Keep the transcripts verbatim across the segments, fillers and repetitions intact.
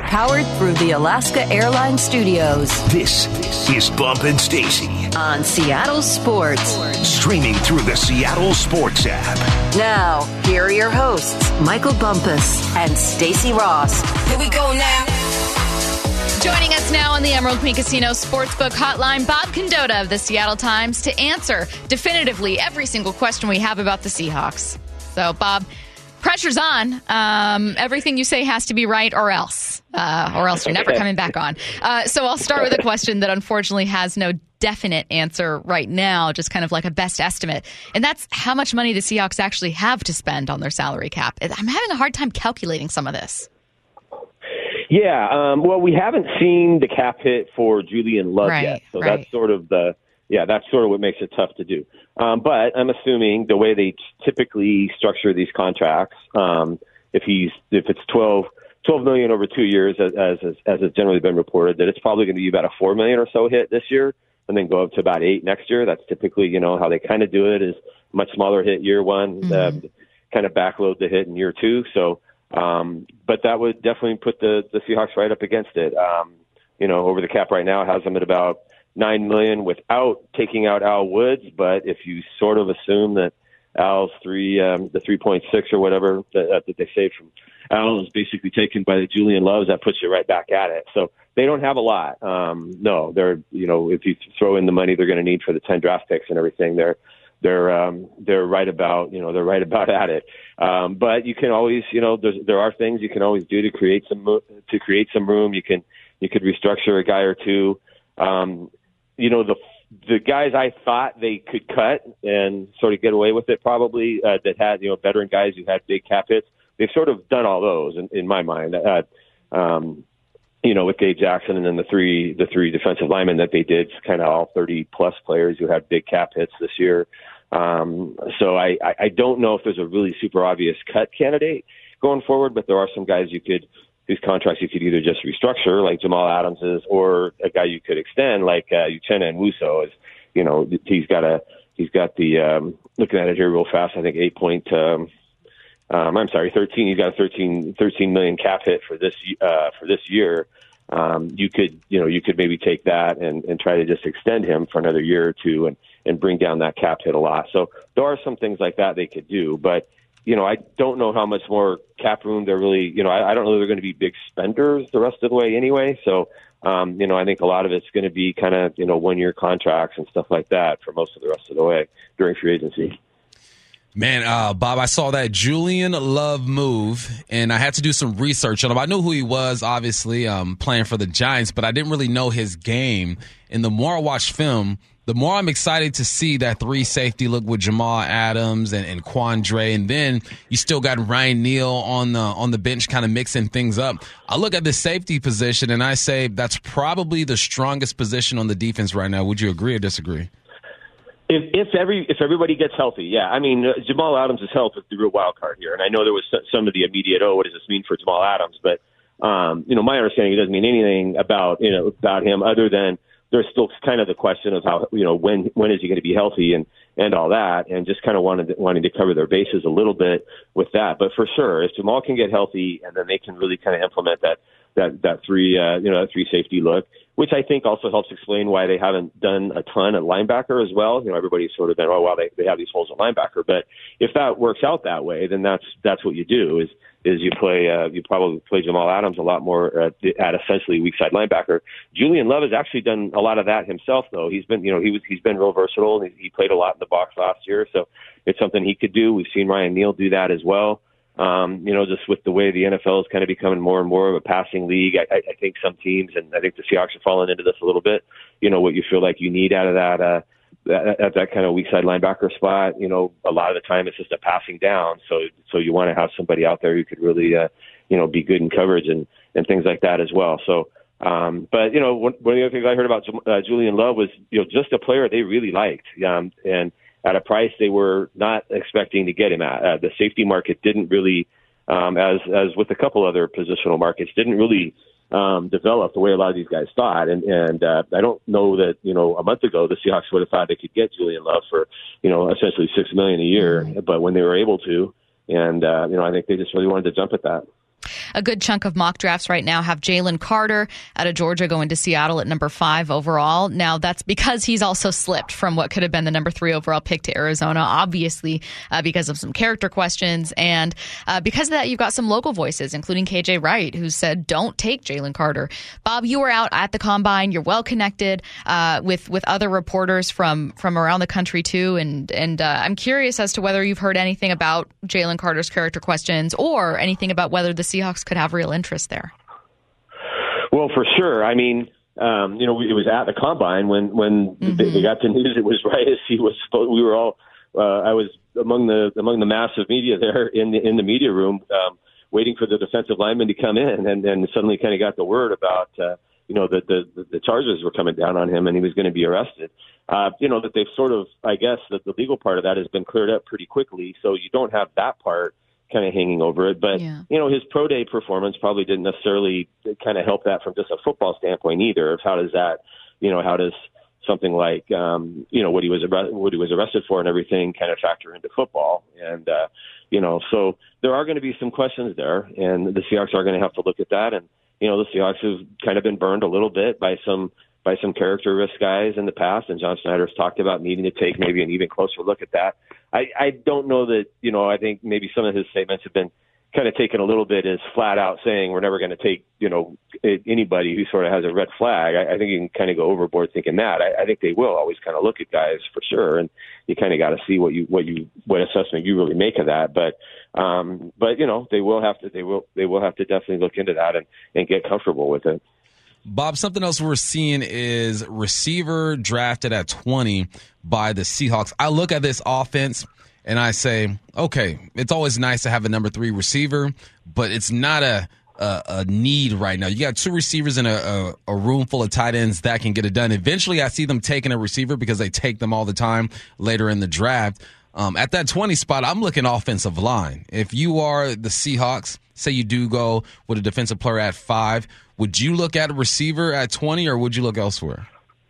powered through the Alaska Airlines Studios. This is Bump and Stacy on Seattle Sports. Streaming through the Seattle Sports app. Now, here are your hosts, Michael Bumpus and Stacy Ross. Here we go now. Joining us now on the Emerald Queen Casino Sportsbook Hotline, Bob Condotta of the Seattle Times to answer definitively every single question we have about the Seahawks. So, Bob, pressure's on. Um, everything you say has to be right or else. Uh, or else you're never coming back on. Uh, so I'll start with a question that unfortunately has no definite answer right now, just kind of like a best estimate. And that's how much money the Seahawks actually have to spend on their salary cap. I'm having a hard time calculating some of this. Yeah, um, well, we haven't seen the cap hit for Julian Love right, yet, so right. that's sort of the yeah, that's sort of what makes it tough to do. Um, but I'm assuming the way they typically structure these contracts, um, if he's if it's twelve, twelve million over two years, as as as has generally been reported, that it's probably going to be about a four million or so hit this year, and then go up to about eight next year. That's typically, you know, how they kind of do it, is much smaller hit year one, mm-hmm. uh, kind of backload the hit in year two. So. Um, but that would definitely put the, the Seahawks right up against it. Um, you know, over the cap right now has them at about nine million without taking out Al Woods. But if you sort of assume that Al's three, um, the three point six or whatever that, that they saved from Al is basically taken by the Julian Loves, that puts you right back at it. So they don't have a lot. Um, no, they're, you know, if you throw in the money they're going to need for the ten draft picks and everything, they're, They're um, they're right about you know they're right about at it, um, but you can always you know there's, there are things you can always do to create some to create some room. You can you could restructure a guy or two. Um, you know the the guys I thought they could cut and sort of get away with it probably uh, that had you know veteran guys who had big cap hits. They've sort of done all those in, in my mind. Uh, um, you know, with Dave Jackson and then the three the three defensive linemen that they did, kind of all thirty plus players who had big cap hits this year. Um, so I, I don't know if there's a really super obvious cut candidate going forward, but there are some guys you could, whose contracts you could either just restructure, like Jamal Adams's, or a guy you could extend, like uh, Uchenna Nwosu. Is, you know, he's got a he's got the um, looking at it here real fast. I think eight point. Um, um, I'm sorry, thirteen. He's got a thirteen, thirteen million cap hit for this uh, for this year. Um, you could, you know, you could maybe take that and, and try to just extend him for another year or two and, and bring down that cap hit a lot. So there are some things like that they could do, but, you know, I don't know how much more cap room they're really, you know, I, I don't know they're going to be big spenders the rest of the way anyway. So, um, you know, I think a lot of it's going to be kind of, you know, one year contracts and stuff like that for most of the rest of the way during free agency. Man, uh, Bob, I saw that Julian Love move, and I had to do some research on him. I knew who he was, obviously, um, playing for the Giants, but I didn't really know his game. And the more I watch film, the more I'm excited to see that three safety look with Jamal Adams and, and Quandre. And then you still got Ryan Neal on the, on the bench kind of mixing things up. I look at the safety position, and I say that's probably the strongest position on the defense right now. Would you agree or disagree? If if every if everybody gets healthy, yeah. I mean, uh, Jamal Adams' health is the real wild card here, and I know there was some of the immediate, oh, what does this mean for Jamal Adams? But um, you know, my understanding, it doesn't mean anything about you know about him other than there's still kind of the question of how you know when when is he going to be healthy and and all that, and just kind of wanted wanting to cover their bases a little bit with that. But for sure, if Jamal can get healthy, and then they can really kind of implement that that that three uh, you know that three safety look, which I think also helps explain why they haven't done a ton at linebacker as well. You know, everybody's sort of been, oh, well, they, they have these holes at linebacker. But if that works out that way, then that's that's what you do is is you play uh, you probably play Jamal Adams a lot more at, at essentially weak side linebacker. Julian Love has actually done a lot of that himself, though. He's been you know he was he's been real versatile. He, he played a lot in the box last year, so it's something he could do. We've seen Ryan Neal do that as well. Um, you know, just with the way the N F L is kind of becoming more and more of a passing league, I, I think some teams, and I think the Seahawks are falling into this a little bit, you know, what you feel like you need out of that, uh, that, at that kind of weak side linebacker spot, you know, a lot of the time it's just a passing down. So, so you want to have somebody out there who could really, uh, you know, be good in coverage and, and things like that as well. So, um, but, you know, one, one of the other things I heard about uh, Julian Love was, you know, just a player they really liked. Um, and, at a price they were not expecting to get him at. Uh, the safety market didn't really, um, as as with a couple other positional markets, didn't really um, develop the way a lot of these guys thought. And, and uh, I don't know that, you know, a month ago the Seahawks would have thought they could get Julian Love for, you know, essentially six million dollars a year. But when they were able to, and, uh, you know, I think they just really wanted to jump at that. a good chunk of mock drafts right now have Jalen Carter out of Georgia going to Seattle at number five overall. Now, that's because he's also slipped from what could have been the number three overall pick to Arizona, obviously uh, because of some character questions. And uh, because of that, you've got some local voices, including K J Wright, who said, don't take Jalen Carter. Bob, you were out at the Combine. You're well connected uh, with, with other reporters from, from around the country, too. And, and uh, I'm curious as to whether you've heard anything about Jalen Carter's character questions or anything about whether the Seahawks could have real interest there. Well, for sure. I mean, um, you know, it was at the Combine when, when mm-hmm. they, they got the news it was right as he was supposed. We were all, uh, I was among the among the massive media there in the in the media room, um, waiting for the defensive lineman to come in, and then suddenly kind of got the word about, uh, you know, that the, the the charges were coming down on him and he was going to be arrested. Uh, you know, that they've sort of, I guess, that the legal part of that has been cleared up pretty quickly, so you don't have that part kind of hanging over it. But, yeah. you know, his pro day performance probably didn't necessarily kind of help that from just a football standpoint either, of how does that, you know, how does something like, um, you know, what he was arre- what he was arrested for and everything kind of factor into football. And, uh, you know, so there are going to be some questions there, and the Seahawks are going to have to look at that. And, you know, the Seahawks have kind of been burned a little bit by some by some character risk guys in the past, and John Schneider's talked about needing to take maybe an even closer look at that. I, I don't know that, you know, I think maybe some of his statements have been kind of taken a little bit as flat out saying we're never going to take, you know, anybody who sort of has a red flag. I, I think you can kind of go overboard thinking that. I, I think they will always kind of look at guys for sure, and you kind of got to see what you what you what assessment you really make of that. But um, but you know, they will have to they will they will have to definitely look into that and, and get comfortable with it. Bob, something else we're seeing is receiver drafted at twenty by the Seahawks. I look at this offense and I say, okay, it's always nice to have a number three receiver, but it's not a a, a need right now. You got two receivers in a, a, a room full of tight ends that can get it done. Eventually, I see them taking a receiver because they take them all the time later in the draft. Um, at that twenty spot, I'm looking offensive line. If you are the Seahawks, say you do go with a defensive player at five, would you look at a receiver at twenty, or would you look elsewhere?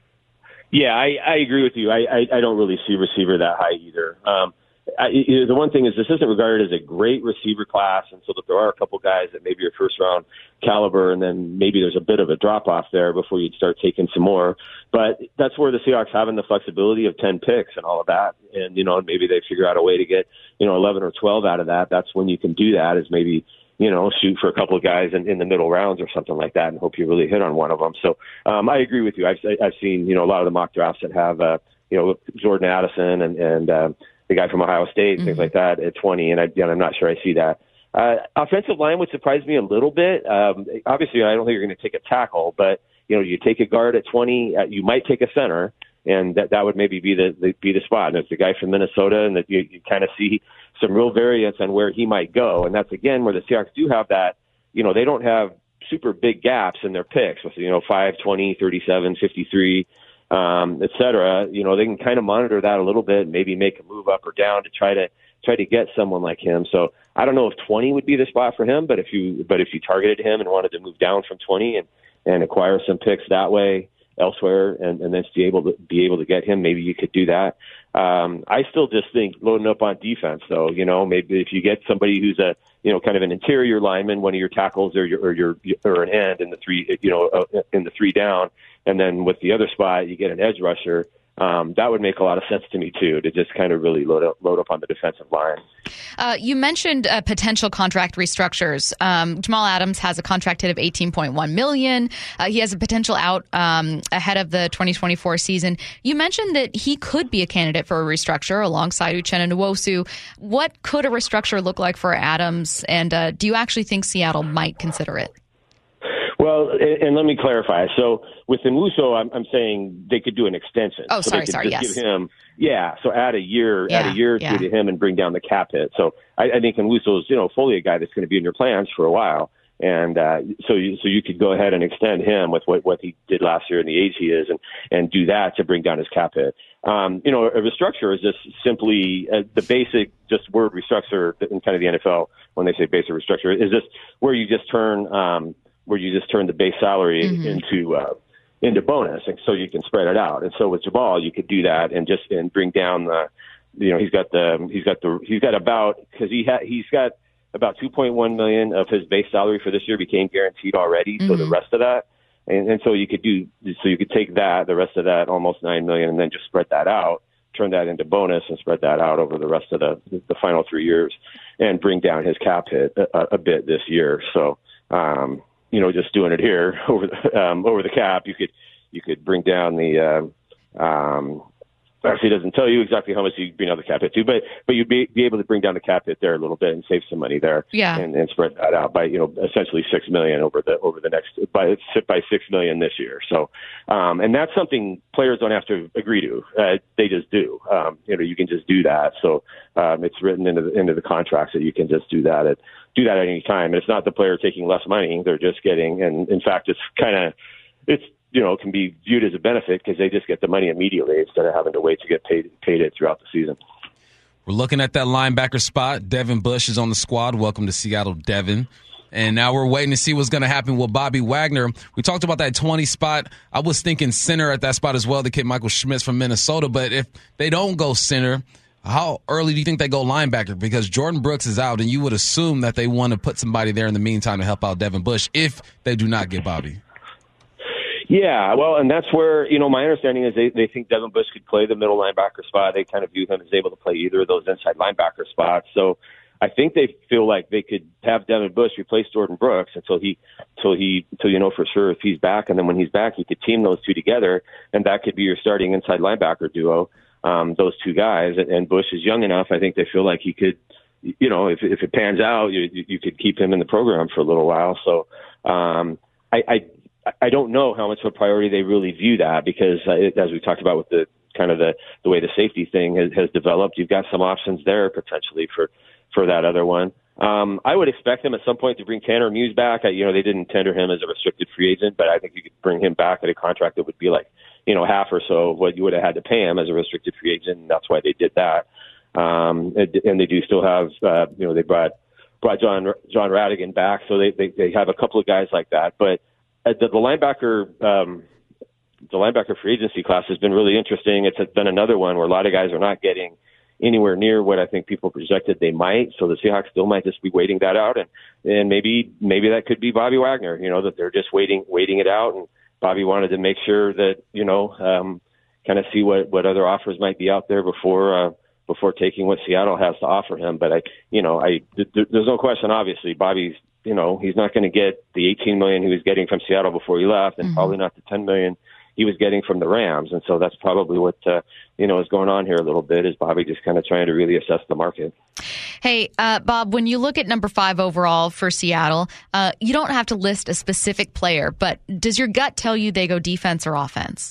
Yeah, I, I agree with you. I, I, I don't really see receiver that high either. Um, I, the one thing is this isn't regarded as a great receiver class, and so that there are a couple guys that maybe are first-round caliber, and then maybe there's a bit of a drop-off there before you'd start taking some more. But that's where the Seahawks having the flexibility of ten picks and all of that, and, you know, maybe they figure out a way to get, you know, eleven or twelve out of that. That's when you can do that, is maybe, you know, shoot for a couple of guys in, in the middle rounds or something like that and hope you really hit on one of them. So um, I agree with you. I've, I've seen, you know, a lot of the mock drafts that have, uh, you know, Jordan Addison and, and uh, the guy from Ohio State, mm-hmm. things like that at twenty, and, I, and I'm not sure I see that. Uh, offensive line would surprise me a little bit. Um, obviously, I don't think you're going to take a tackle, but, you know, you take a guard at twenty, uh, you might take a center, and that, that would maybe be the, the be the spot. And it's the guy from Minnesota, and that you, you kind of see some real variance on where he might go. And that's, again, where the Seahawks do have that, you know, they don't have super big gaps in their picks, with, you know, five, twenty, thirty-seven, fifty-three, um, et cetera. You know, they can kind of monitor that a little bit and maybe make a move up or down to try to try to get someone like him. So I don't know if twenty would be the spot for him, but if you but if you targeted him and wanted to move down from twenty and, and acquire some picks that way elsewhere, and, and then be able to be able to get him, maybe you could do that. Um, I still just think loading up on defense, though. You know, maybe if you get somebody who's a, you know, kind of an interior lineman, one of your tackles, or your or your or an end in the three, you know, uh, in the three down, and then with the other spot you get an edge rusher. Um, that would make a lot of sense to me, too, to just kind of really load up, load up on the defensive line. Uh, you mentioned uh, potential contract restructures. Um, Jamal Adams has a contract hit of eighteen point one million dollars. Uh, he has a potential out um, ahead of the twenty twenty-four season. You mentioned that he could be a candidate for a restructure alongside Uchenna Nwosu. What could a restructure look like for Adams, and uh, do you actually think Seattle might consider it? Well, and, and let me clarify. So with Nwosu, I'm, I'm saying they could do an extension. Oh, so sorry, they could sorry, just yes. Give him, yeah, so add a year, yeah, add a year or yeah. two to him and bring down the cap hit. So I, I think Nwosu is, you know, fully a guy that's going to be in your plans for a while. And uh, so you, so you could go ahead and extend him with what, what he did last year and the age he is, and, and do that to bring down his cap hit. Um, you know, a restructure is just simply uh, the basic just word restructure in kind of the N F L when they say basic restructure is just where you just turn um, – where you just turn the base salary mm-hmm. into uh, into bonus, and so you can spread it out. And so with Jamal, you could do that and just and bring down the, you know, he's got the he's got the he's got about because he ha, he's got about two point one million of his base salary for this year became guaranteed already. Mm-hmm. So the rest of that, and, and so you could do, so you could take that, the rest of that, almost nine million, and then just spread that out, turn that into bonus, and spread that out over the rest of the the final three years, and bring down his cap hit a, a bit this year. So, um, you know, just doing it here over the, um, over the cap, you could you could bring down the. Uh, um, Actually, it doesn't tell you exactly how much you bring down the cap hit to, but but you'd be, be able to bring down the cap hit there a little bit and save some money there, yeah, and, and spread that out by you know essentially six million over the over the next by by six million this year. So, um, and that's something players don't have to agree to; uh, they just do. Um, you know, you can just do that. So um, it's written into the, into the contracts that you can just do that at do that at any time. And it's not the player taking less money; they're just getting. And in fact, it's kind of it's. you know, can be viewed as a benefit because they just get the money immediately instead of having to wait to get paid paid it throughout the season. We're looking at that linebacker spot. Devin Bush is on the squad. Welcome to Seattle, Devin. And now we're waiting to see what's going to happen with Bobby Wagner. We talked about that twenty spot. I was thinking center at that spot as well. The kid Michael Schmitz from Minnesota. But if they don't go center, how early do you think they go linebacker? Because Jordan Brooks is out, and you would assume that they want to put somebody there in the meantime to help out Devin Bush if they do not get Bobby. Yeah, well, and that's where, you know, my understanding is they, they think Devin Bush could play the middle linebacker spot. They kind of view him as able to play either of those inside linebacker spots. So I think they feel like they could have Devin Bush replace Jordan Brooks until he, until he, until you know for sure if he's back. And then when he's back, you could team those two together, and that could be your starting inside linebacker duo, um, those two guys. And, and Bush is young enough. I think they feel like he could, you know, if if it pans out, you you could keep him in the program for a little while. So um, I. I I don't know how much of a priority they really view that because, uh, it, as we talked about with the kind of the, the way the safety thing has, has developed, you've got some options there potentially for, for that other one. Um, I would expect them at some point to bring Tanner Muse back. I, you know, they didn't tender him as a restricted free agent, but I think you could bring him back at a contract that would be like, you know, half or so of what you would have had to pay him as a restricted free agent. And that's why they did that. Um, and, and they do still have, uh, you know, they brought, brought John, John Radigan back. So they, they, they have a couple of guys like that, but The, the linebacker, um, the linebacker free agency class has been really interesting. It's been another one where a lot of guys are not getting anywhere near what I think people projected they might. So the Seahawks still might just be waiting that out, and and maybe maybe that could be Bobby Wagner. You know, that they're just waiting waiting it out, and Bobby wanted to make sure that you know, um, kind of see what what other offers might be out there before uh, before taking what Seattle has to offer him. But I, you know, I th- th- there's no question. Obviously, Bobby's. You know, he's not going to get the eighteen million dollars he was getting from Seattle before he left, and mm-hmm. probably not the ten million dollars he was getting from the Rams. And so that's probably what, uh, you know, is going on here a little bit is Bobby just kind of trying to really assess the market. Hey, uh, Bob, when you look at number five overall for Seattle, uh, you don't have to list a specific player, but does your gut tell you they go defense or offense?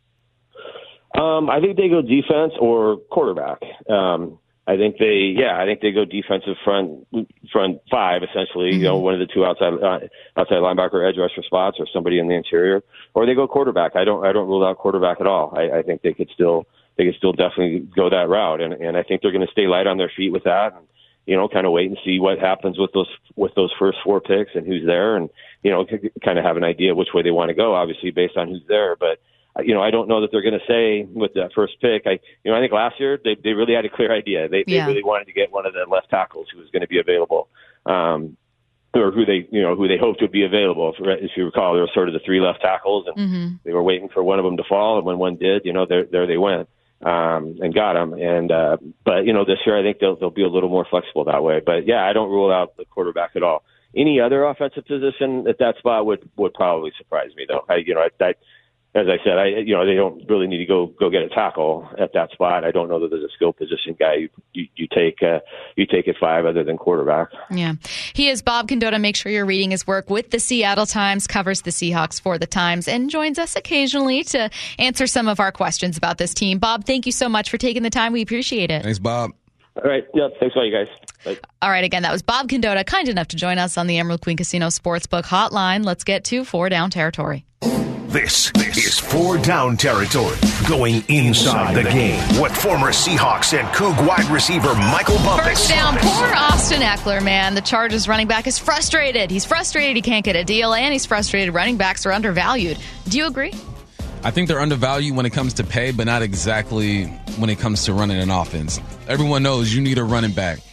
Um, I think they go defense or quarterback. Um I think they, yeah, I think they go defensive front, front five essentially. Mm-hmm. You know, one of the two outside, uh, outside linebacker, edge rusher spots, or somebody in the interior, or they go quarterback. I don't, I don't rule out quarterback at all. I, I think they could still, they could still definitely go that route, and and I think they're going to stay light on their feet with that, and you know, kind of wait and see what happens with those with those first four picks and who's there, and you know, kind of have an idea which way they want to go, obviously based on who's there, but. You know, I don't know that they're going to say with that first pick. I, you know, I think last year they they really had a clear idea. They yeah. they really wanted to get one of the left tackles who was going to be available, um, or who they you know who they hoped would be available. If, if you recall, there were sort of the three left tackles, and mm-hmm. they were waiting for one of them to fall. And when one did, you know, there there they went um, and got them. And uh, but you know, this year I think they'll they'll be a little more flexible that way. But yeah, I don't rule out the quarterback at all. Any other offensive position at that spot would would probably surprise me, though. I you know I. I As I said, I you know they don't really need to go go get a tackle at that spot. I don't know that there's a skill position guy you you, you take uh, you take at five other than quarterback. Yeah, he is Bob Condotta. Make sure you're reading his work with the Seattle Times, covers the Seahawks for the Times, and joins us occasionally to answer some of our questions about this team. Bob, thank you so much for taking the time. We appreciate it. Thanks, Bob. All right. Yeah. Thanks a lot, you guys. Bye. All right. Again, that was Bob Condotta, kind enough to join us on the Emerald Queen Casino Sportsbook Hotline. Let's get to Four Down Territory. This, this is Four Down Territory, going inside the game with former Seahawks and Coug wide receiver Michael Bumpus. First down, poor Austin Ekeler, man. The Chargers running back is frustrated. He's frustrated he can't get a deal, and he's frustrated running backs are undervalued. Do you agree? I think they're undervalued when it comes to pay, but not exactly when it comes to running an offense. Everyone knows you need a running back.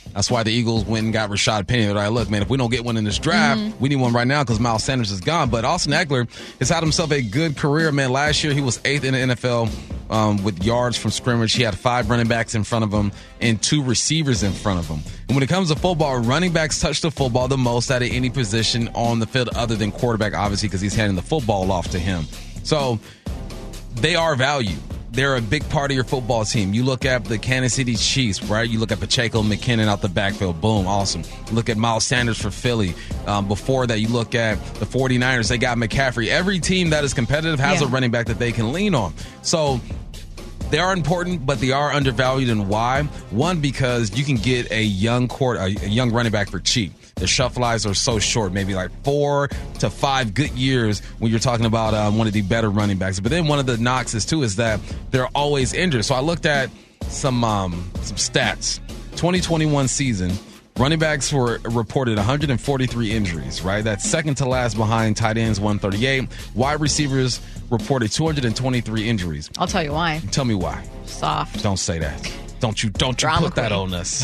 That's why the Eagles went and got Rashad Penny. They're like, look, man, if we don't get one in this draft, mm-hmm. we need one right now because Miles Sanders is gone. But Austin Eckler has had himself a good career, man. Last year, he was eighth in the N F L um, with yards from scrimmage. He had five running backs in front of him and two receivers in front of him. And when it comes to football, running backs touch the football the most out of any position on the field other than quarterback, obviously, because he's handing the football off to him. So they are value. They're a big part of your football team. You look at the Kansas City Chiefs, right? You look at Pacheco, McKinnon out the backfield. Boom, awesome. You look at Miles Sanders for Philly. Um, before that, you look at the 49ers. They got McCaffrey. Every team that is competitive has yeah. a running back that they can lean on. So they are important, but they are undervalued. And why? One, because you can get a young court, a young running back for cheap. The shelf lives are so short, maybe like four to five good years when you're talking about um, one of the better running backs. But then one of the knocks is, too, is that they're always injured. So I looked at some um, some stats. twenty twenty-one season, running backs were reported one hundred forty-three injuries, right? That's second to last behind tight ends, one thirty-eight. Wide receivers reported two hundred twenty-three injuries. I'll tell you why. Tell me why. Soft. Don't say that. Don't you don't you Drama put that queen. on us.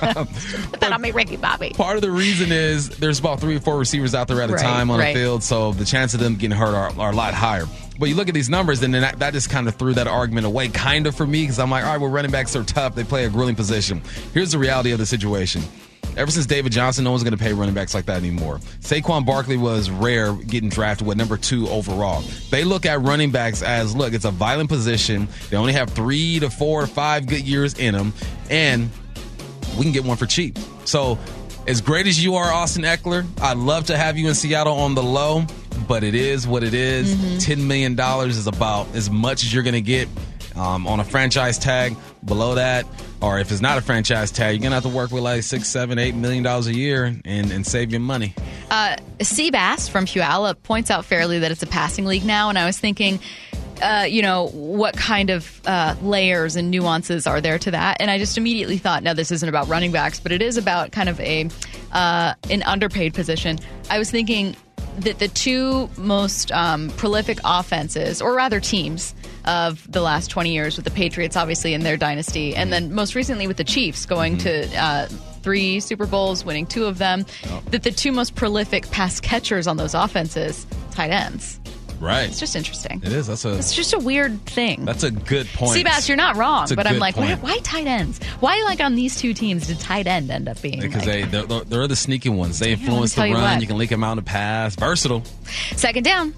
Put that on me, Ricky Bobby. Part of the reason is there's about three or four receivers out there at a right, time on right. the field, so the chance of them getting hurt are, are a lot higher. But you look at these numbers, and then that, that just kind of threw that argument away, kind of for me, because I'm like, all right, well, running backs are tough. They play a grueling position. Here's the reality of the situation. Ever since David Johnson, no one's going to pay running backs like that anymore. Saquon Barkley was rare getting drafted with number two overall. They look at running backs as, look, it's a violent position. They only have three to four or five good years in them, and we can get one for cheap. So as great as you are, Austin Eckler, I'd love to have you in Seattle on the low, but it is what it is. Mm-hmm. ten million dollars is about as much as you're going to get um, on a franchise tag. Below that, or if it's not a franchise tag, you're going to have to work with like six, seven, eight million dollars a year and, and save your money. Uh, Seabass from Puyallup points out fairly that it's a passing league now, and I was thinking, uh, you know, what kind of uh, layers and nuances are there to that? And I just immediately thought, no, this isn't about running backs, but it is about kind of a uh, an underpaid position. I was thinking that the two most um, prolific offenses, or rather teams, of the last twenty years, with the Patriots obviously in their dynasty, and then most recently with the Chiefs going mm-hmm. to uh, three Super Bowls, winning two of them, oh. that the two most prolific pass catchers on those offenses, tight ends. Right. It's just interesting. It is. That's a. It's just a weird thing. That's a good point. Seabass, you're not wrong, but I'm like, why, point. why tight ends? Why, like, on these two teams did tight end end up being? Because like, they they're, they're the sneaky ones. They Damn, influence the you run. what. You can leak them out in the pass. Versatile. Second down.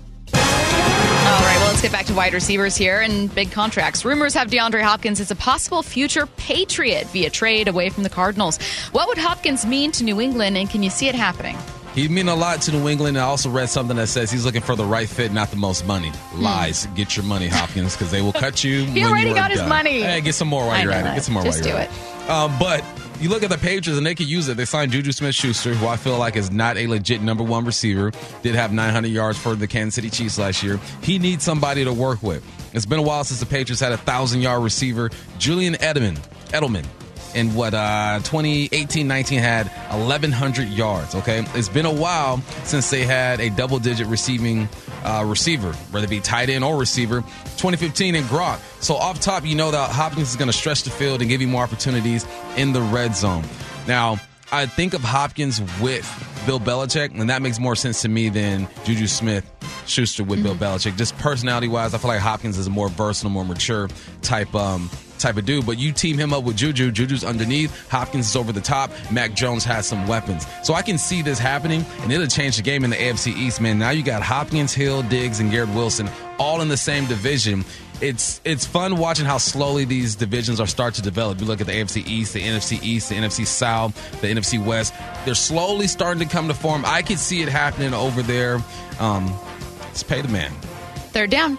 All right, well, let's get back to wide receivers here and big contracts. Rumors have DeAndre Hopkins as a possible future Patriot via trade away from the Cardinals. What would Hopkins mean to New England, and can you see it happening? He'd mean a lot to New England. I also read something that says he's looking for the right fit, not the most money. Lies. Mm. Get your money, Hopkins, because they will cut you. He when already you got his done. money. Hey, get some more while I you're know at that. it. Get some more Just while you're do at it. Um, but you look at the Patriots, and they could use it. They signed Juju Smith-Schuster, who I feel like is not a legit number one receiver. Did have nine hundred yards for the Kansas City Chiefs last year. He needs somebody to work with. It's been a while since the Patriots had a one thousand-yard receiver. Julian Edelman, Edelman in what, uh, twenty eighteen nineteen had eleven hundred yards, okay? It's been a while since they had a double-digit receiving uh, receiver, whether it be tight end or receiver. twenty fifteen in Gronk. So off top, you know that Hopkins is going to stretch the field and give you more opportunities in the red zone. Now, I think of Hopkins with Bill Belichick, and that makes more sense to me than Juju Smith-Schuster with mm-hmm. Bill Belichick. Just personality-wise, I feel like Hopkins is a more versatile, more mature type um type of dude, but you team him up with Juju. Juju's underneath. Hopkins is over the top. Mac Jones has some weapons. So I can see this happening, and it'll change the game in the A F C East, man. Now you got Hopkins, Hill, Diggs, and Garrett Wilson all in the same division. It's it's fun watching how slowly these divisions are start to develop. You look at the A F C East, the N F C East, the N F C South, the N F C West. They're slowly starting to come to form. I could see it happening over there. Um, let's pay the man. Third down.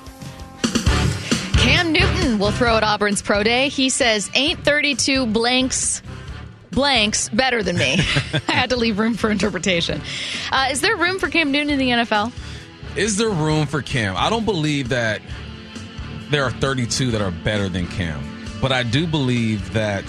Cam Newton will throw at Auburn's Pro Day. He says, ain't thirty-two blanks blanks better than me. I had to leave room for interpretation. Uh, is there room for Cam Newton in the N F L? Is there room for Cam? I don't believe that there are thirty-two that are better than Cam. But I do believe that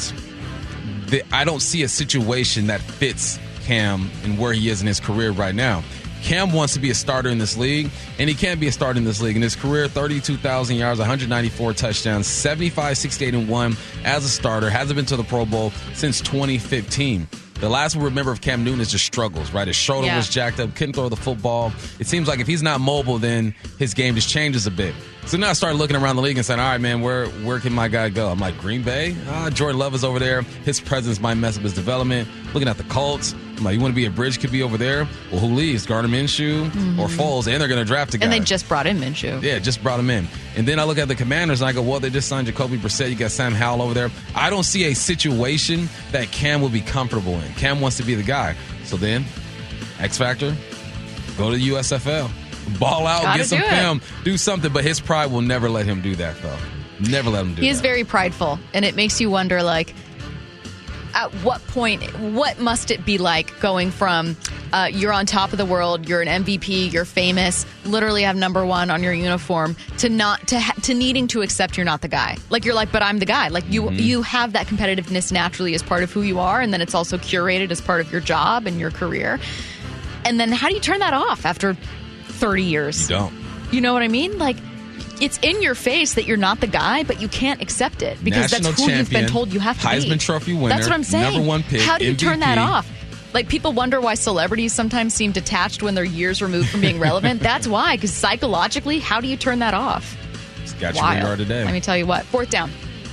the, I don't see a situation that fits Cam and where he is in his career right now. Cam wants to be a starter in this league, and he can't be a starter in this league. In his career, thirty-two thousand yards, one hundred ninety-four touchdowns, seventy-five, sixty-eight, and one as a starter. Hasn't been to the Pro Bowl since twenty fifteen. The last we remember of Cam Newton is just struggles, right? His shoulder yeah. was jacked up, couldn't throw the football. It seems like if he's not mobile, then his game just changes a bit. So now I started looking around the league and saying, all right, man, where where can my guy go? I'm like, Green Bay? Ah, Jordan Love is over there. His presence might mess up his development. Looking at the Colts, I'm like, you want to be a bridge, could be over there? Well, who leaves? Gardner Minshew mm-hmm. or Foles? And they're going to draft a guy. And they just brought in Minshew. Yeah, just brought him in. And then I look at the Commanders and I go, well, they just signed Jacoby Brissett. You got Sam Howell over there. I don't see a situation that Cam will be comfortable in. Cam wants to be the guy. So then, X Factor, go to the U S F L. Ball out, Gotta get some do film, do something. But his pride will never let him do that, though. Never let him do that. He is very prideful, and it makes you wonder, like, at what point, what must it be like going from uh, you're on top of the world, you're an M V P, you're famous, literally have number one on your uniform, to not to ha- to needing to accept you're not the guy. Like, you're like, but I'm the guy. Like, you mm-hmm. you have that competitiveness naturally as part of who you are, and then it's also curated as part of your job and your career. And then how do you turn that off after thirty years? You don't. You know what I mean? Like, it's in your face that you're not the guy, but you can't accept it because National that's who champion, you've been told you have to Heisman be. Trophy winner. That's what I'm saying. Number one pick. How do you M V P. turn that off? Like, people wonder why celebrities sometimes seem detached when they're years removed from being relevant. That's why, because psychologically, how do you turn that off? It's got you where you are today. Let me tell you what. Fourth down.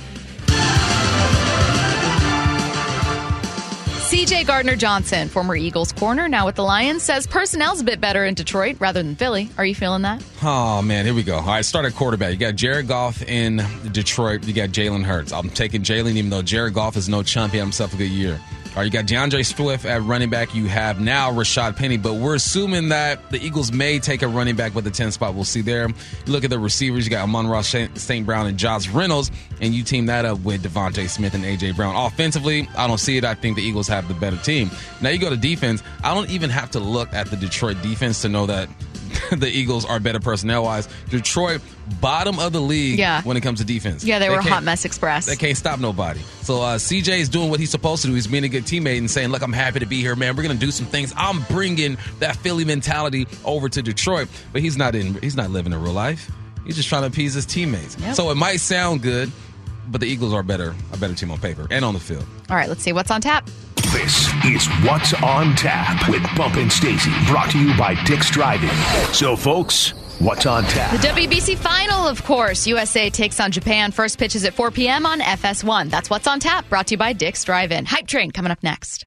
C J Gardner-Johnson, former Eagles corner, now with the Lions, says personnel's a bit better in Detroit rather than Philly. Are you feeling that? Oh, man, here we go. All right, start at quarterback. You got Jared Goff in Detroit. You got Jalen Hurts. I'm taking Jalen, even though Jared Goff is no chump. He had himself a good year. All right, you got DeAndre Swift at running back. You have now Rashad Penny, but we're assuming that the Eagles may take a running back with the tenth spot. We'll see there. You look at the receivers. You got Amon-Ra Saint Brown and Josh Reynolds, and you team that up with Devontae Smith and A J. Brown. Offensively, I don't see it. I think the Eagles have the better team. Now you go to defense. I don't even have to look at the Detroit defense to know that the Eagles are better personnel-wise. Detroit, bottom of the league yeah. when it comes to defense. Yeah, they, they were hot mess express. They can't stop nobody. So uh, C J is doing what he's supposed to do. He's being a good teammate and saying, look, I'm happy to be here, man. We're going to do some things. I'm bringing that Philly mentality over to Detroit. But he's not in. He's not living in real life. He's just trying to appease his teammates. Yep. So it might sound good, but the Eagles are better, a better team on paper and on the field. All right, let's see what's on tap. This is What's on Tap with Bump and Stacy, brought to you by Dick's Drive-In. So, folks, what's on tap? The W B C final, of course. U S A takes on Japan. First pitch is at four p.m. on F S one. That's What's on Tap, brought to you by Dick's Drive-In. Hype Train coming up next.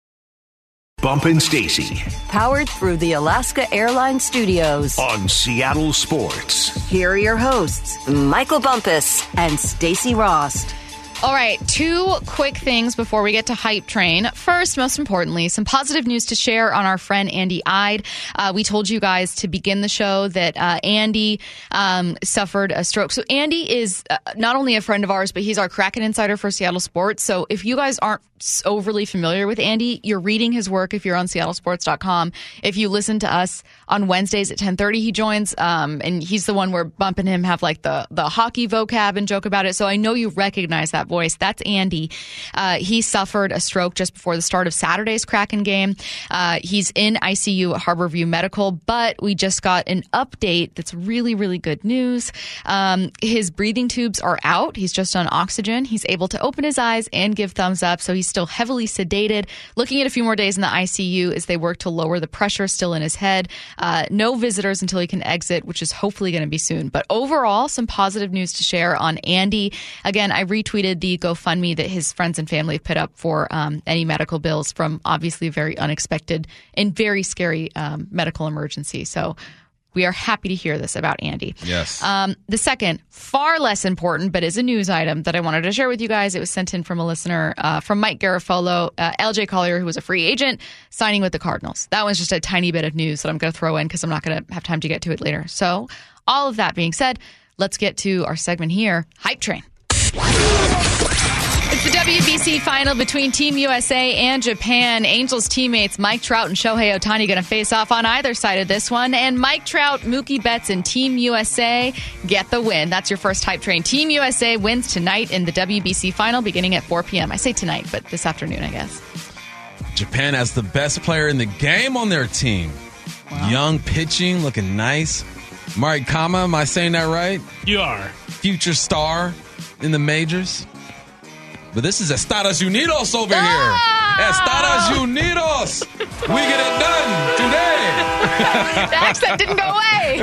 Bump and Stacy. Powered through the Alaska Airlines Studios. On Seattle Sports. Here are your hosts, Michael Bumpus and Stacy Rost. All right, two quick things before we get to Hype Train. First, most importantly, some positive news to share on our friend Andy Ide. Uh, we told you guys to begin the show that uh, Andy um, suffered a stroke. So Andy is uh, not only a friend of ours, but he's our Kraken insider for Seattle Sports. So if you guys aren't overly familiar with Andy, you're reading his work if you're on seattle sports dot com. If you listen to us on Wednesdays at ten thirty, he joins, um, and he's the one where Bump and him have like the, the hockey vocab and joke about it. So I know you recognize that voice. That's Andy. Uh, he suffered a stroke just before the start of Saturday's Kraken game. Uh, he's in I C U at Harborview Medical, but we just got an update that's really, really good news. Um, his breathing tubes are out. He's just on oxygen. He's able to open his eyes and give thumbs up, so he's still heavily sedated. Looking at a few more days in the I C U as they work to lower the pressure still in his head. Uh, no visitors until he can exit, which is hopefully going to be soon. But overall, some positive news to share on Andy. Again, I retweeted the GoFundMe that his friends and family have put up for um, any medical bills from obviously a very unexpected and very scary um, medical emergency. So we are happy to hear this about Andy. Yes. Um, the second, far less important, but is a news item that I wanted to share with you guys. It was sent in from a listener, uh, from Mike Garafolo, uh, L J Collier, who was a free agent, signing with the Cardinals. That was just a tiny bit of news that I'm going to throw in because I'm not going to have time to get to it later. So all of that being said, let's get to our segment here, Hype Train. It's the W B C final between Team U S A and Japan. Angels teammates Mike Trout and Shohei Ohtani going to face off on either side of this one. And Mike Trout, Mookie Betts, and Team U S A get the win. That's your first Hype Train. Team U S A wins tonight in the W B C final beginning at four p.m. I say tonight, but this afternoon, I guess. Japan has the best player in the game on their team. Wow. Young pitching, looking nice. Mari Kama, am I saying that right? You are. Future star in the majors. But this is Estados Unidos over oh! here. Estados Unidos. We get it done today. The accent didn't go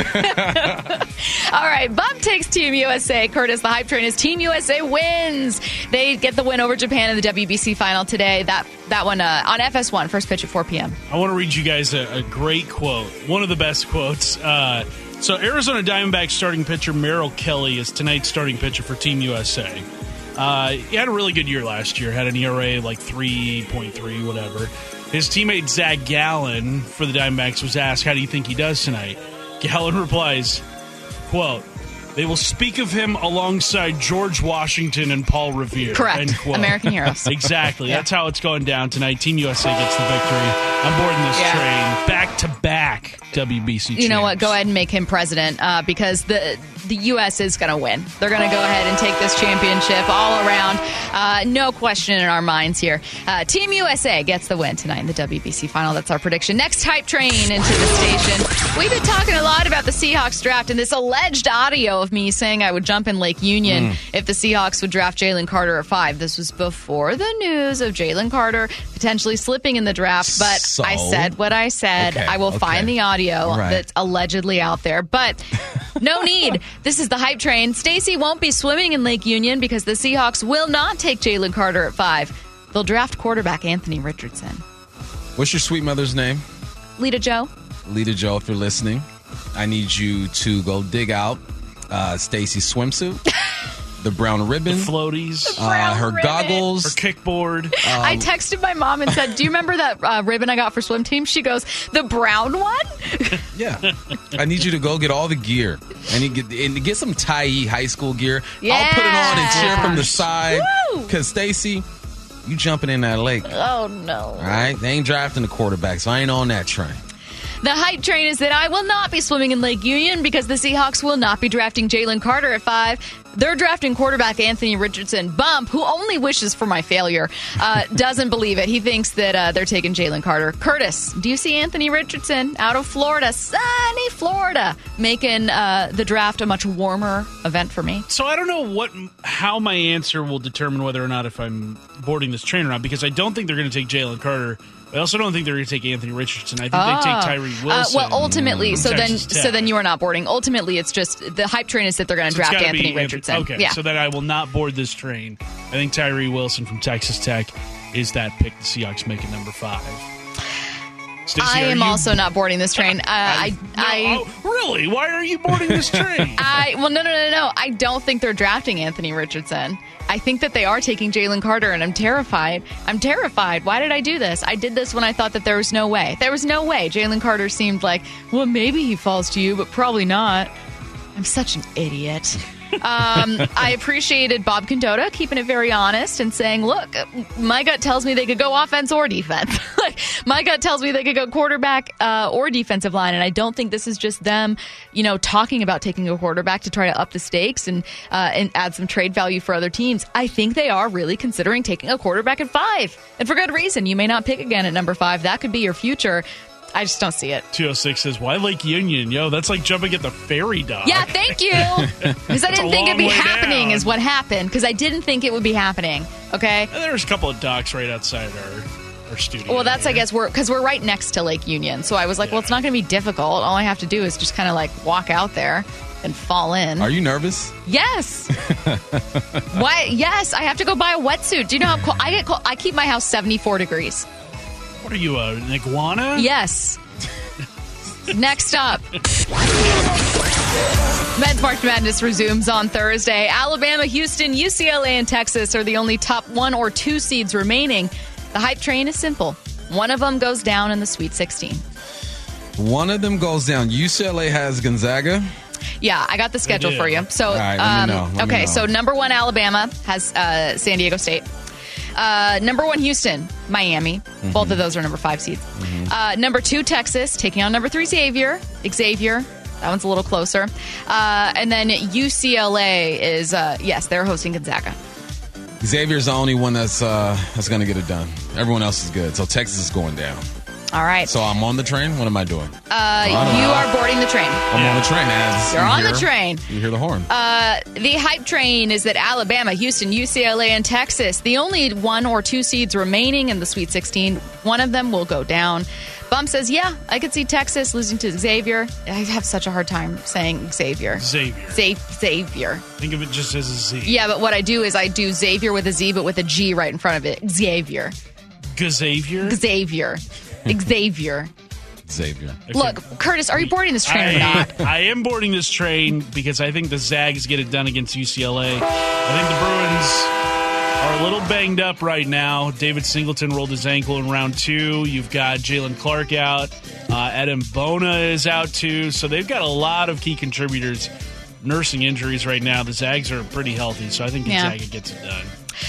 away. All right, Bob takes Team U S A. Curtis, the hype train is Team U S A wins. They get the win over Japan in the W B C final today. That that one uh, on F S one, first pitch at four p.m. I want to read you guys a, a great quote. One of the best quotes. Uh, so Arizona Diamondbacks starting pitcher Merrill Kelly is tonight's starting pitcher for Team U S A. Uh, he had a really good year last year. Had an E R A like three point three, whatever. His teammate Zach Gallen for the Diamondbacks was asked, how do you think he does tonight? Gallen replies, quote, they will speak of him alongside George Washington and Paul Revere. Correct. End quote. American heroes. Exactly. Yeah. That's how it's going down tonight. Team U S A gets the victory. I'm boarding this yeah. train. Back-to-back W B C champs. You know what? Go ahead and make him president uh, because the the U S is going to win. They're going to go ahead and take this championship all around. Uh, no question in our minds here. Uh, Team U S A gets the win tonight in the W B C final. That's our prediction. Next hype train into the station. We've been talking a lot about the Seahawks draft and this alleged audio of me saying I would jump in Lake Union mm. if the Seahawks would draft Jalen Carter at five. This was before the news of Jalen Carter potentially slipping in the draft, but so? I said what I said. Okay. I will okay. find the audio right. that's allegedly out there, but no need. This is the hype train. Stacey won't be swimming in Lake Union because the Seahawks will not take Jalen Carter at five. They'll draft quarterback Anthony Richardson. What's your sweet mother's name? Lita Joe. Lita Joe, if you're listening, I need you to go dig out uh, Stacey's swimsuit, the brown ribbon, the floaties, the uh, her ribbon. goggles, her kickboard. Um, I texted my mom and said, do you remember that uh, ribbon I got for swim team? She goes, the brown one? Yeah. I need you to go get all the gear and, you get, and get some Tye high school gear. Yeah. I'll put it on and cheer from the side. Because, Stacey, you jumping in that lake. Oh, no. All right? They ain't drafting the quarterback, so I ain't on that train. The hype train is that I will not be swimming in Lake Union because the Seahawks will not be drafting Jalen Carter at five. They're drafting quarterback Anthony Richardson. Bump, who only wishes for my failure, uh, doesn't believe it. He thinks that uh, they're taking Jalen Carter. Curtis, do you see Anthony Richardson out of Florida, sunny Florida, making uh, the draft a much warmer event for me? So I don't know what, how my answer will determine whether or not if I'm boarding this train or not, because I don't think they're going to take Jalen Carter. I also don't think they're going to take Anthony Richardson. I think oh. they take Tyree Wilson. Uh, well, ultimately, so then, Tech. so then you are not boarding. Ultimately, it's just the hype train is that they're going to so draft Anthony Richardson. Okay, yeah. so then I will not board this train. I think Tyree Wilson from Texas Tech is that pick. The Seahawks make it number five. Stacey, I am you... also not boarding this train. Uh, I, no, I oh, really? Why are you boarding this train? I well, no, no, no, no. I don't think they're drafting Anthony Richardson. I think that they are taking Jalen Carter, and I'm terrified. I'm terrified. Why did I do this? I did this when I thought that there was no way. There was no way. Jalen Carter seemed like, well, maybe he falls to you, but probably not. I'm such an idiot. um, I appreciated Bob Condotta keeping it very honest and saying, look, my gut tells me they could go offense or defense. Like, my gut tells me they could go quarterback uh, or defensive line, and I don't think this is just them, you know, talking about taking a quarterback to try to up the stakes and, uh, and add some trade value for other teams. I think they are really considering taking a quarterback at five, and for good reason. You may not pick again at number five. That could be your future. I just don't see it. two oh six says, why Lake Union? Yo, that's like jumping at the ferry dock. Yeah, thank you. Because I didn't think it'd be happening down. Is what happened. Because I didn't think it would be happening. Okay? There's a couple of docks right outside our, our studio. Well, that's, here. I guess, we're because we're right next to Lake Union. So I was like, yeah. well, it's not going to be difficult. All I have to do is just kind of like walk out there and fall in. Are you nervous? Yes. Why? Yes, I have to go buy a wetsuit. Do you know how cold? I get cold. I keep my house seventy-four degrees. What are you, uh, an iguana? Yes. Next up, Men's March Madness resumes on Thursday. Alabama, Houston, U C L A, and Texas are the only top one or two seeds remaining. The hype train is simple. One of them goes down in the Sweet sixteen. One of them goes down. U C L A has Gonzaga. Yeah, I got the schedule for you. So, All right, let me um, know. Let okay, me know. so number one, Alabama has uh, San Diego State. Uh, number one, Houston, Miami. Mm-hmm. Both of those are number five seeds. Mm-hmm. Uh, number two, Texas, taking on number three, Xavier. Xavier, that one's a little closer. Uh, and then U C L A is, uh, yes, they're hosting Gonzaga. Xavier's the only one that's uh, that's going to get it done. Everyone else is good. So Texas is going down. All right. So I'm on the train. What am I doing? Uh, you are boarding the train. I'm on the train. As You're you on hear, the train. You hear the horn. Uh, the hype train is that Alabama, Houston, U C L A, and Texas, the only one or two seeds remaining in the Sweet sixteen, one of them will go down. Bump says, yeah, I could see Texas losing to Xavier. I have such a hard time saying Xavier. Xavier. Z- Xavier. Think of it just as a Z. Yeah, but what I do is I do Xavier with a Z, but with a G right in front of it. Xavier. Xavier? Xavier. Xavier. Xavier. Look, Curtis, are you boarding this train or not? I am boarding this train because I think the Zags get it done against U C L A. I think the Bruins are a little banged up right now. David Singleton rolled his ankle in round two. You've got Jalen Clark out. Uh, Adam Bona is out too. So they've got a lot of key contributors nursing injuries right now. The Zags are pretty healthy, so I think Gonzaga Yeah. gets it done.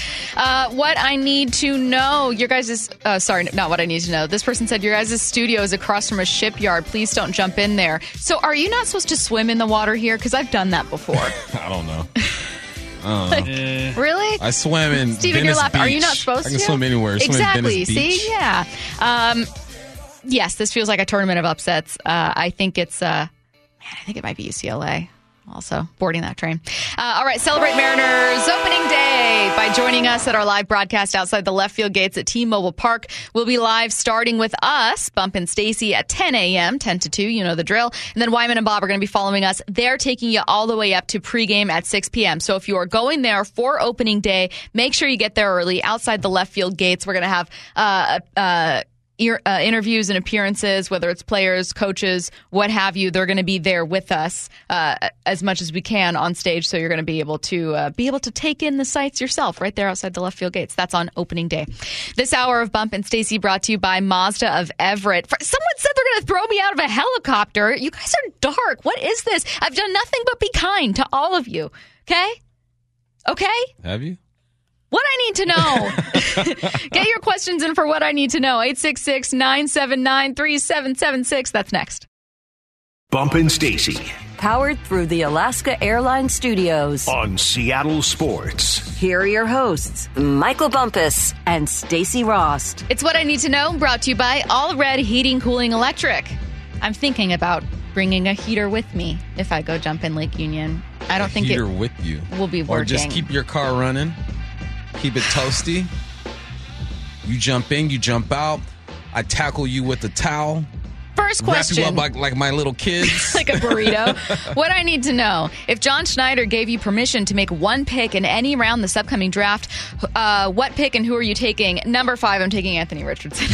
Uh, what I need to know, your guys' is, uh, sorry, not what I need to know. This person said your guys' studio is across from a shipyard. Please don't jump in there. So are you not supposed to swim in the water here? Because I've done that before. I don't know. Like, Eh. really? I swam in Steven, Venice you're laughing. Are you Beach. not supposed I can to? swim anywhere. Swim in Exactly. Venice Beach. See? Yeah. Um, yes, this feels like a tournament of upsets. Uh, I think it's, uh, man, I think it might be U C L A. Also boarding that train. Uh, all right, celebrate Mariners opening day by joining us at our live broadcast outside the left field gates at T-Mobile Park. We'll be live starting with us, Bump and Stacy, at ten a.m., ten to two, you know the drill. And then Wyman and Bob are going to be following us. They're taking you all the way up to pregame at six p.m. So if you are going there for opening day, make sure you get there early outside the left field gates. We're going to have uh, uh, ear, uh, interviews and appearances, whether it's players, coaches, what have you. They're going to be there with us uh, as much as we can on stage. So you're going to be able to uh, be able to take in the sights yourself right there outside the left field gates. That's on opening day. This hour of Bump and Stacy brought to you by Mazda of Everett. Someone said they're going to throw me out of a helicopter. You guys are dark. What is this? I've done nothing but be kind to all of you. Okay? Okay? Have you? What I need to know. Get your questions in for What I Need to Know. eight six six, nine seven nine, three seven seven six. That's next. Bump and Stacy Powered through the Alaska Airlines Studios. on Seattle Sports. Here are your hosts, Michael Bumpus and Stacy Rost. It's What I Need to Know, brought to you by All Red Heating, Cooling, Electric. I'm thinking about bringing a heater with me if I go jump in Lake Union. I don't think Heater it with you. will be Or just working. keep your car running. Keep it toasty. You jump in, you jump out. I tackle you with a towel. First Wrap question. you up like, like my little kids. Like a burrito. What I need to know, if John Schneider gave you permission to make one pick in any round this upcoming draft, uh, what pick and who are you taking? Number five, I'm taking Anthony Richardson.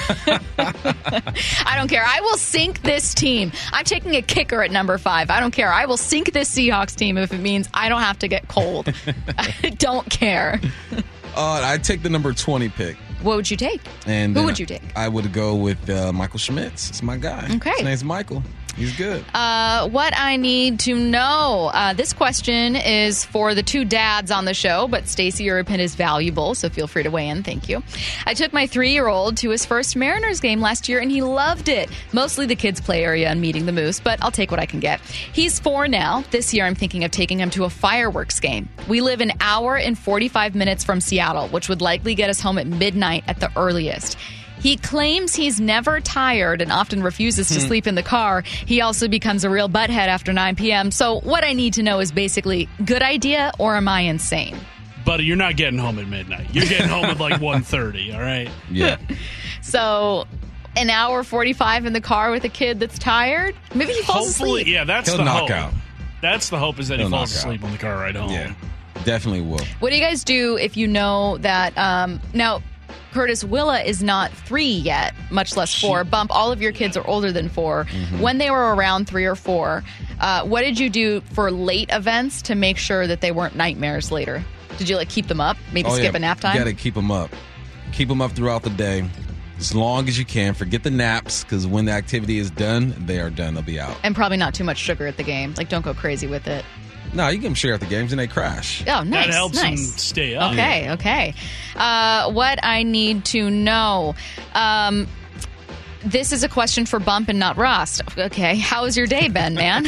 I don't care. I will sink this team. I'm taking a kicker at number five. I don't care. I will sink this Seahawks team if it means I don't have to get cold. I don't care. Uh, I'd take the number twenty pick. What would you take? And Who then would you take? I would go with uh, Michael Schmitz. It's my guy. Okay. His name's Michael. He's good. Uh, what I need to know. Uh, this question is for the two dads on the show, but Stacey, your opinion is valuable, so feel free to weigh in. Thank you. I took my three-year-old to his first Mariners game last year, and he loved it. Mostly the kids' play area and meeting the moose, but I'll take what I can get. He's four now. This year, I'm thinking of taking him to a fireworks game. We live an hour and forty-five minutes from Seattle, which would likely get us home at midnight at the earliest. He claims he's never tired and often refuses to sleep in the car. He also becomes a real butthead after nine p.m. So what I need to know is basically, good idea or am I insane? Buddy, you're not getting home at midnight. You're getting home at like one thirty, all right? Yeah. So an hour forty-five in the car with a kid that's tired? Maybe he falls Hopefully, asleep. yeah, that's He'll the knock hope. out. That's the hope is that He'll he falls knock out. asleep on the car ride home. Yeah. Definitely will. What do you guys do if you know that, um, now, Curtis, Willa is not three yet, much less four. Bump, all of your kids are older than four. Mm-hmm. When they were around three or four, uh, what did you do for late events to make sure that they weren't nightmares later? Did you, like, keep them up? Maybe Oh, skip yeah. a nap time? You got to keep them up. Keep them up throughout the day as long as you can. Forget the naps because when the activity is done, they are done. They'll be out. And probably not too much sugar at the game. Like, don't go crazy with it. No, you can share at the games and they crash. Oh, nice. That helps nice. him stay up. Okay, okay. Uh, what I need to know. Um, this is a question for Bump and not Rost. Okay, how has your day been, man?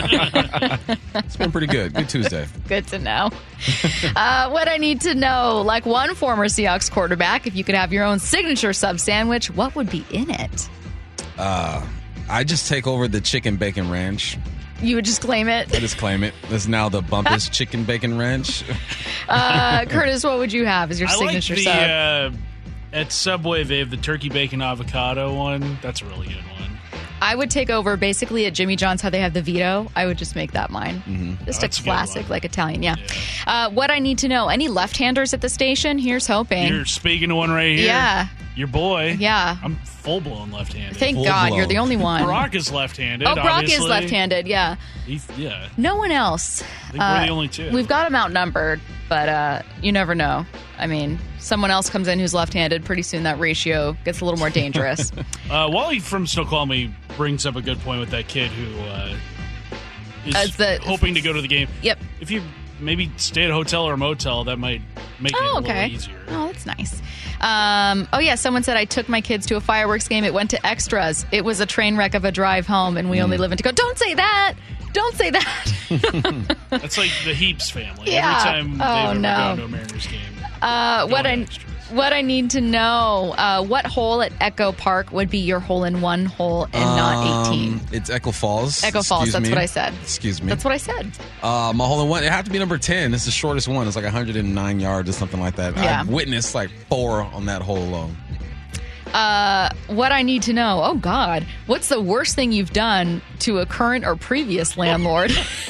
It's been pretty good. Good Tuesday. Good to know. Uh, what I need to know, like one former Seahawks quarterback, if you could have your own signature sub sandwich, what would be in it? Uh, I just take over the chicken bacon ranch. You would just claim it? I just claim it. It's now the Bumpus chicken bacon ranch. uh, Curtis, what would you have as your I signature like the, sub? Uh, at Subway, they have the turkey bacon avocado one. That's a really good one. I would take over basically at Jimmy John's how they have the Vito. I would just make that mine. Mm-hmm. Just Oh, a that's a good classic, one. like Italian, yeah. Yeah. Uh, what I need to know, any left-handers at the station? Here's hoping. You're speaking to one right here. Yeah. Your boy. Yeah. I'm full-blown left-handed. Thank Full God, blown. you're the only one. Brock is left-handed, oh, Brock obviously. is left-handed, yeah. He's, yeah. No one else. I think we're the only two. We've got them outnumbered, but uh, you never know. I mean, someone else comes in who's left-handed, pretty soon that ratio gets a little more dangerous. Uh, Wally from Snoqualmie brings up a good point with that kid who uh, is As the- hoping to go to the game. Yep. If you maybe stay at a hotel or a motel, that might make it Oh, a okay. little easier. Oh, that's nice. Um, oh, yeah, someone said I took my kids to a fireworks game. It went to extras. It was a train wreck of a drive home, and we only live in Tacoma. Don't say that. Don't say that. That's like the Heaps family. Yeah. Every time Oh, they've ever no. gone to a Mariners game. Uh, what Going I extras. what I need to know, uh, what hole at Echo Park would be your hole-in-one hole and not eighteen? Um, it's Echo Falls. Echo Falls, Excuse that's me. what I said. Excuse me. That's what I said. Uh, my hole in one, it had to be number ten. It's the shortest one. It's like one hundred nine yards or something like that. Yeah. I've witnessed like four on that hole alone. Uh, what I need to know, oh, God, what's the worst thing you've done to a current or previous landlord?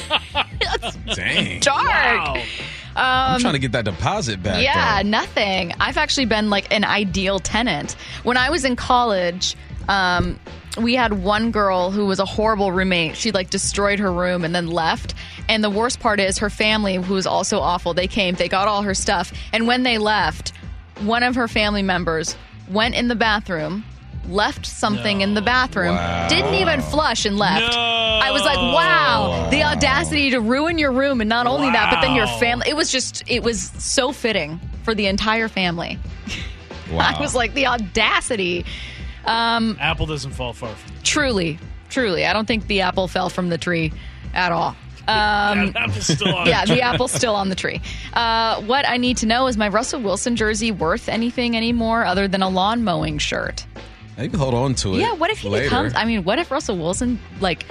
Dang. Dark. Wow. I'm trying to get that deposit back. Yeah, though. nothing. I've actually been like an ideal tenant. When I was in college, um, we had one girl who was a horrible roommate. She like destroyed her room and then left. And the worst part is her family, who was also awful, they came, they got all her stuff. And when they left, one of her family members went in the bathroom, left something No. in the bathroom, Wow. didn't even flush and left. No. I was like, wow, the audacity to ruin your room. And not only that, but then your Wow. family. It was just, it was so fitting for the entire family. Wow. I was like, the audacity. Um, Apple doesn't fall far from the truly, truly. I don't think the apple fell from the tree at all. Um, yeah, Apple's still on. yeah, the apple's still on the tree. Uh, what I need to know is my Russell Wilson jersey worth anything anymore other than a lawn mowing shirt? Maybe hold on to it. Yeah, what if he later. becomes, I mean, what if Russell Wilson, like,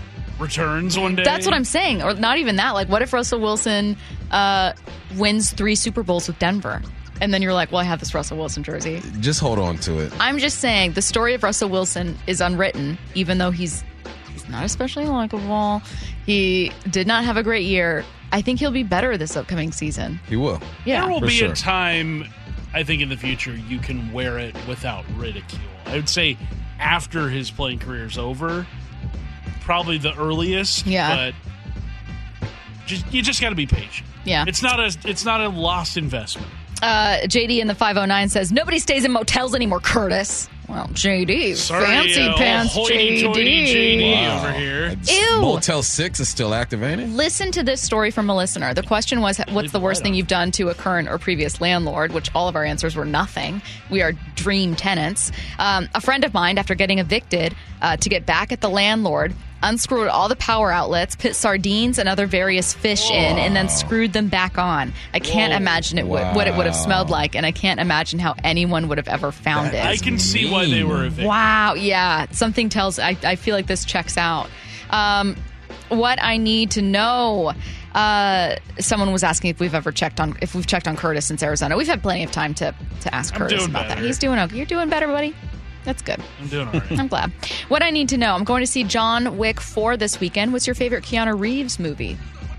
Returns one day. that's what I'm saying. Or not even that. Like, what if Russell Wilson uh, wins three Super Bowls with Denver? And then you're like, well, I have this Russell Wilson jersey. Just hold on to it. I'm just saying the story of Russell Wilson is unwritten, even though he's he's not especially likable. He did not have a great year. I think he'll be better this upcoming season. He will. Yeah. There will For be sure. a time, I think, in the future you can wear it without ridicule. I would say after his playing career is over, probably the earliest. Yeah. But just, you just got to be patient. Yeah. It's not a it's not a lost investment. Uh, J D in the five oh nine says, nobody stays in motels anymore, Curtis. Well, J D, Sorry, fancy uh, pants, hoity-toity J D. J D Wow. over here. It's- Ew. Motel six is still active, ain't it? Listen to this story from a listener. The question was, what's the worst thing you've done to a current or previous landlord? Which all of our answers were nothing. We are dream tenants. Um, a friend of mine, after getting evicted, uh, to get back at the landlord, unscrewed all the power outlets, put sardines and other various fish in, and then screwed them back on. I can't Whoa. imagine it would, what it would have smelled like, and I can't imagine how anyone would have ever found That it. I can see why they were evicted. Wow, yeah. Something tells, I, I feel like this checks out. Um, what I need to know, uh, someone was asking if we've ever checked on, if we've checked on Curtis since Arizona. We've had plenty of time to, to ask I'm Curtis doing about that. better. He's doing okay. You're doing better, buddy. That's good. I'm doing all right. I'm glad. What I need to know, I'm going to see John Wick four this weekend. What's your favorite Keanu Reeves movie?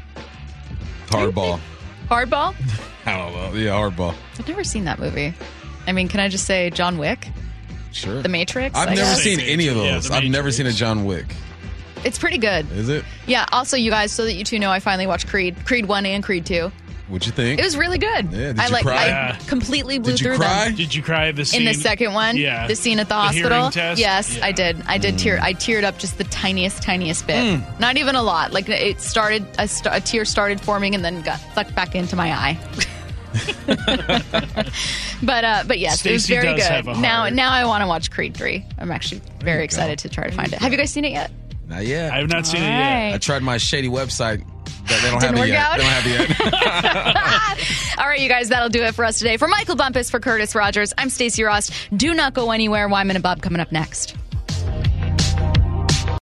Hardball. Hardball? I don't know. Yeah, hardball. I've never seen that movie. I mean, can I just say John Wick? Sure. The Matrix? I've I never guess? seen any of Yeah, those. The I've never Matrix. seen a John Wick. It's pretty good. Is it? Yeah, also, you guys, so that you two know, I finally watched Creed. Creed one and Creed two. What'd you think? It was really good. Yeah, did I you like cry? I Yeah. completely blew Did you through cry? them. Did you cry at the scene? In the second one, Yeah. the scene at the, The hospital. hearing test? Yes, Yeah. I did. I did tear. I teared up just the tiniest, tiniest bit. Not even a lot. Like it started, a, st- a tear started forming and then got sucked back into my eye. but uh, but yes, it was Stacey very does good. have a Now heart. now I want to watch Creed three. I'm actually very you excited to try to find it. Have you guys seen it yet? Not yet. I have not seen All it yet. right. I tried my shady website. That they don't Didn't have work it yet. out? They don't have it yet. All right, you guys, that'll do it for us today. For Michael Bumpus, for Curtis Rogers, I'm Stacey Ross. Do not go anywhere. Wyman and Bob coming up next.